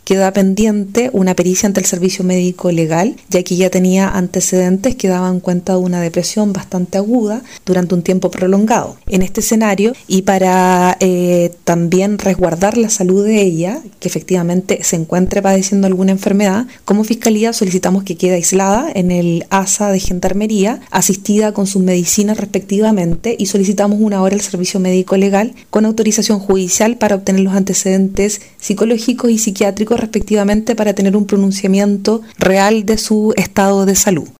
queda pendiente una pericia ante el servicio médico legal, ya que ya tenía antecedentes que daban cuenta de una depresión bastante aguda durante un tiempo prolongado. En este escenario, y para también resguardar la salud de ella, que efectivamente se encuentre padeciendo alguna enfermedad, como Fiscalía solicitamos que quede aislada en el ASA de Gendarmería, asistida con sus medicinas respectivamente, y solicitamos una hora al servicio médico legal con autorización judicial para obtener los antecedentes psicológicos y psiquiátricos respectivamente, para tener un pronunciamiento real de su estado de salud.